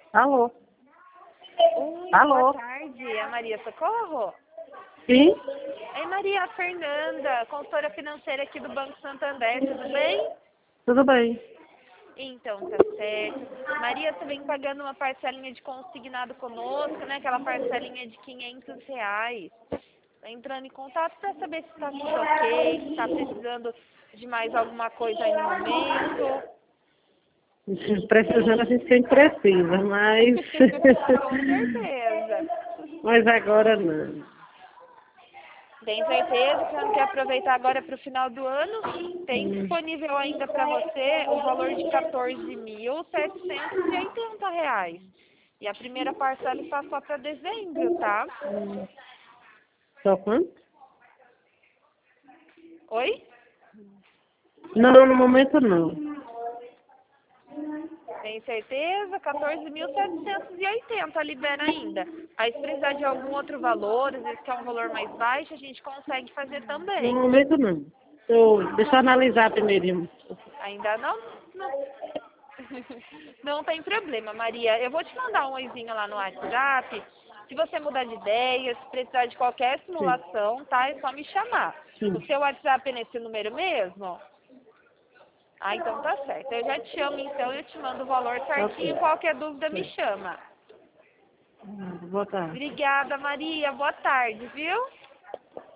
Alô? Oi, boa Alô? tarde. É a Maria Socorro? Sim? É Maria Fernanda, consultora financeira aqui do Banco Santander, tudo bem? Tudo bem. Então, tá certo. Maria, você vem pagando uma parcelinha de consignado conosco, né? Aquela parcelinha de R$ 500. Tá entrando em contato para saber se está tudo ok, se está precisando de mais alguma coisa aí no momento. Precisando, a gente sempre precisa, mas... Com certeza. mas agora não. Tem certeza que você não quer aproveitar agora para o final do ano? Tem Hum, disponível ainda para você o valor de R$ 14.780. E a primeira parcela está só para dezembro, tá? Só quanto? Oi? Não, no momento não. Tem certeza? 14.780 libera ainda. Aí se precisar de algum outro valor, às vezes que é um valor mais baixo, a gente consegue fazer No também. momento não. Deixa eu analisar primeiro. Ainda não? Não. Não tem problema, Maria. Eu vou te mandar um oizinho lá no WhatsApp. Se você mudar de ideia, se precisar de qualquer Sim, simulação, tá? É só me chamar. O sim. seu WhatsApp é nesse número mesmo? Ah, então tá certo. Eu já te chamo então e eu te mando o valor certinho. Ok. Qualquer dúvida me Sim. chama. Boa tarde. Obrigada, Maria. Boa tarde, viu?